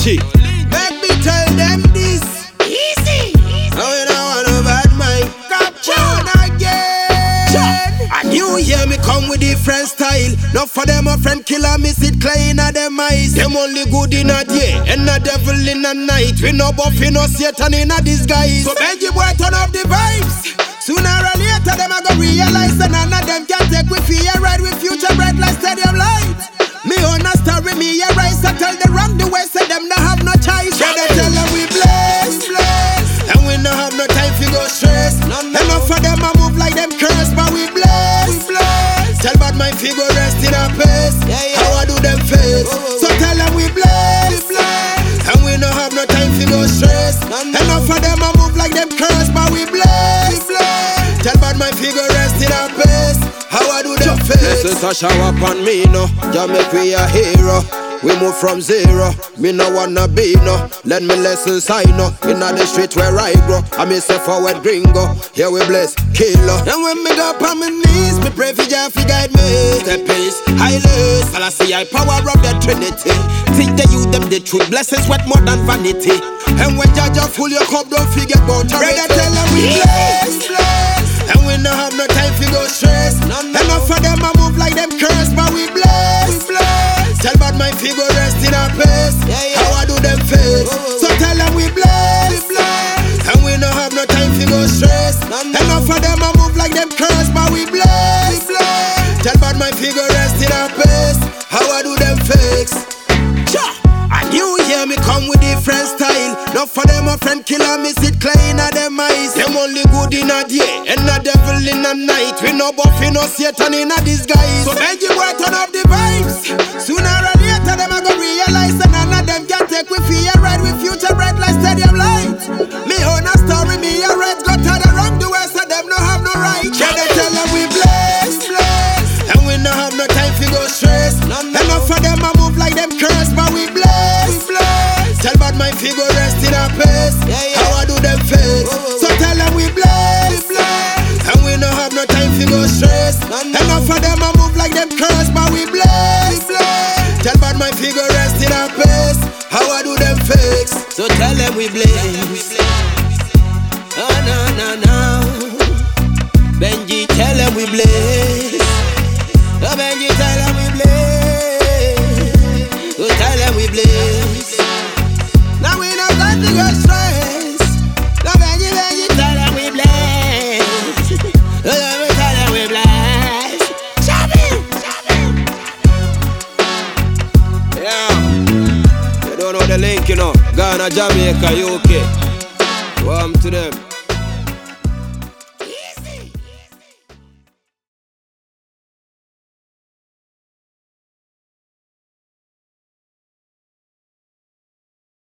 Lynchy. Let me tell them this. Easy. Now you don't want a bad mind. Caption again. And you hear me come with different style. Not for them a friend killer, me sit clean at them eyes. Them only good in a day and a devil in a night. We no buffy, no Satan in a disguise. So Benji boy turn up the vibes. Sooner or later them a go realize that none of them can take with fear. Ride with future bright like stadium lights. Me own a story, me a rise. I tell the wrong the way, say them no have no choice. Yeah, they tell them we blessed, and we no have no time to go stress. Enough for them a move like them curse, but we blessed. Tell bad mind fi go rest in a pace. How I do them face? So tell them we blessed, and we no have no time to go stress. Enough for them a move like them curse, but we blessed. Tell bad mind fi go rest in a pace. How I do them face? Blessings a shower upon me, no. Jah make we a hero. We move from zero. Me no wanna be no. Let me lessons I know. Inna the street where I grow. I me say forward gringo. Here we bless killer. And when me go up on my knees, me pray for Jah fi guide me. Step is highless. All I see I power of the Trinity. Think they use them the truth. Blessings sweat more than vanity. And when Jah full your cup, don't forget about charity. Brother tell them we blessed. And we no have no time to go stress. Enough for them a move like them curse, but we blessed. Tell bad mind fi go rest in a pace. How I do them face? So tell them we blessed. And we no have no time to go stress. Enough for them a move like them curse, but we blessed. Tell bad mind fi go rest in a pace. How I do them fakes? And you hear me come with different style. Not for them a friend killer, me sit clean at them eyes. Them only good in a day and a devil in a night. We no buffy, no Satan in a disguise. So Benji boy turn up the vibes. Sooner or later them a go realize that none of them can take with fear. Ride with future bright like stadium lights. Me own a story, me a right. Got to the wrong the way, so them no have no right. Yeah, they tell them we blessed. And we no have no time to go stress. Enough for them a move like them curse, but we blessed. Tell bad mind fi go rest in a pace. How I do them face? So tell them we blessed. And we no have no time fi go stress. Enough for them a move like them curse, but we blessed. Tell bad mind fi go rest in a pace. How I do them fakes? So tell them we blessed. Oh no no no. Benji tell them we blessed. Oh Benji tell them we blessed. Oh tell them we blessed. Now we no got to go stress. Now Benji tell them we blessed. Oh Benji tell them we blessed. Shabby. Yeah. You don't know the link, you know. Ghana, Jamaica, UK. Welcome to them.